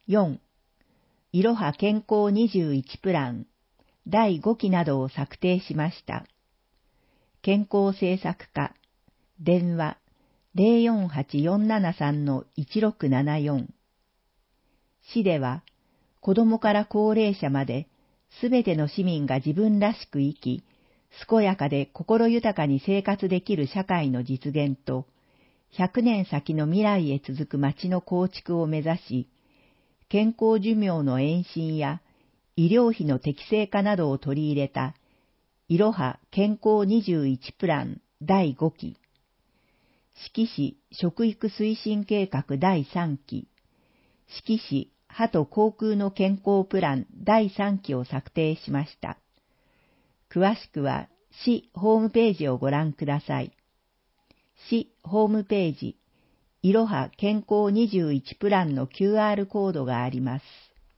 4. いろは健康21プラン第5期などを策定しました。健康政策課、電話 048-473-1674。市では、子どもから高齢者まで、すべての市民が自分らしく生き、健やかで心豊かに生活できる社会の実現と、100年先の未来へ続く町の構築を目指し、健康寿命の延伸や医療費の適正化などを取り入れた、いろは健康21プラン第5期、志木市食育推進計画第3期、志木市歯と口腔の健康プラン第3期を策定しました。詳しくは市ホームページをご覧ください。市ホームページ、いろは健康21プランの QR コードがあります。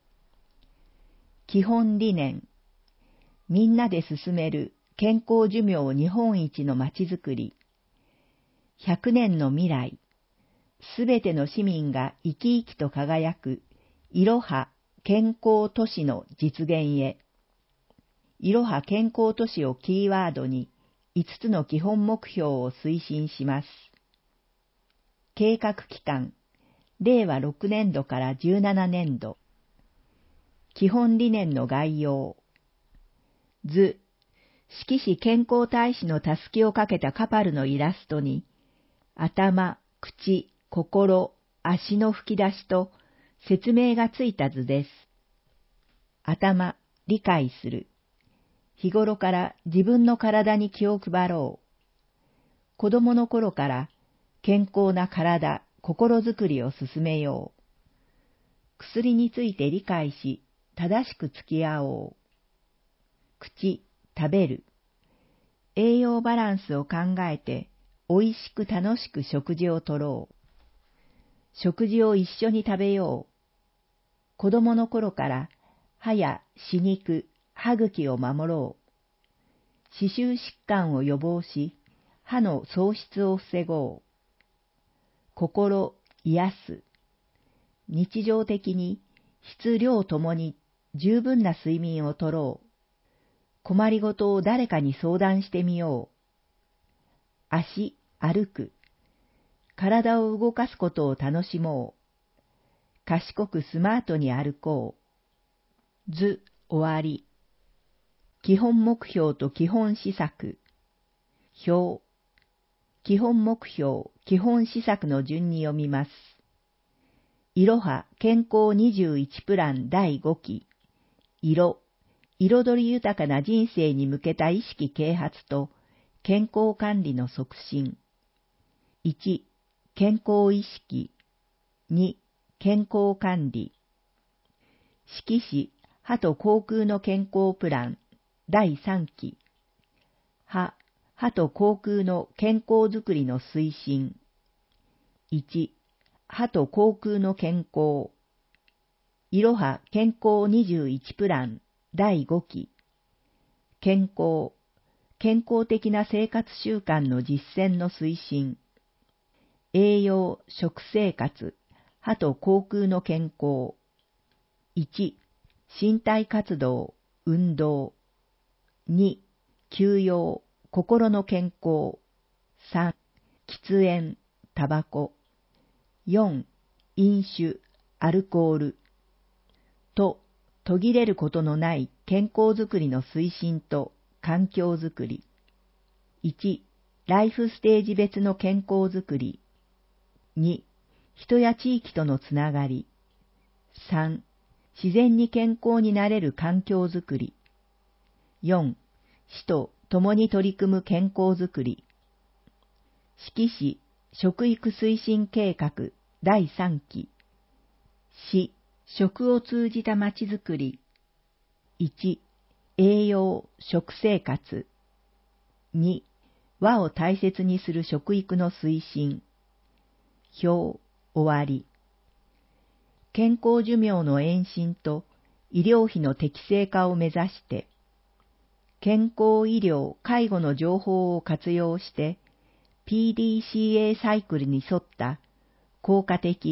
基本理念、みんなで進める健康寿命日本一のまちづくり。100年の未来、すべての市民が生き生きと輝くいろは健康都市の実現へ。いろは健康都市をキーワードに5つの基本目標を推進します。計画期間、令和6年度から17年度。基本理念の概要。図、志木市健康大使のたすきをかけたカパルのイラストに、頭、口、心、足の吹き出しと説明がついた図です。頭、理解する。日頃から自分の体に気を配ろう。子供の頃から健康な体、心づくりを進めよう。薬について理解し、正しく付き合おう。口、食べる。栄養バランスを考えて、おいしく楽しく食事をとろう。食事を一緒に食べよう。子供の頃から歯や歯肉、歯茎を守ろう。歯周疾患を予防し、歯の喪失を防ごう。心、癒す。日常的に質量ともに十分な睡眠をとろう。困りごとを誰かに相談してみよう。足、歩く。体を動かすことを楽しもう。賢くスマートに歩こう。図、終わり。基本目標と基本施策。表。基本目標、基本施策の順に読みます。いろは健康21プラン第5期。彩り豊かな人生に向けた意識啓発と健康管理の促進。1、健康意識。2、健康管理。志木市歯と口腔の健康プラン第3期。歯と口腔の健康づくりの推進。1、歯と口腔の健康。いろは健康21プラン第5期。健康的な生活習慣の実践の推進。栄養、食生活、歯と口腔の健康。1、身体活動、運動。2、休養、心の健康。3、喫煙、タバコ。4、飲酒、アルコール。と、途切れることのない健康づくりの推進と環境づくり。1、ライフステージ別の健康づくり。2、人や地域とのつながり。3、自然に健康になれる環境づくり。4、市と共に取り組む健康づくり。志木市食育推進計画第3期。市食を通じたまちづくり。1、栄養、食生活。2、和を大切にする食育の推進。表、終わり。健康寿命の延伸と医療費の適正化を目指して、健康医療・介護の情報を活用して、PDCA サイクルに沿った効果的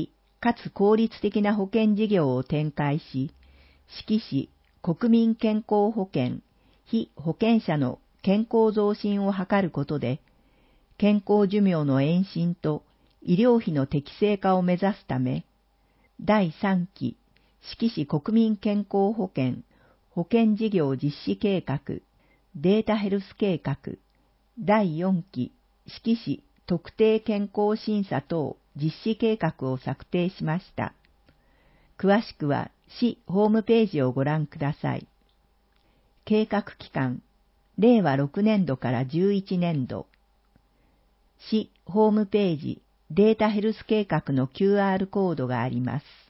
かつ効率的な保険事業を展開し、指揮し国民健康保険、被保険者の健康増進を図ることで、健康寿命の延伸と医療費の適正化を目指すため、第3期指揮し国民健康保険、保険事業実施計画、データヘルス計画、第4期指揮し特定健康審査等実施計画を策定しました。詳しくは市ホームページをご覧ください。計画期間、令和6年度から11年度。市ホームページデータヘルス計画の QR コードがあります。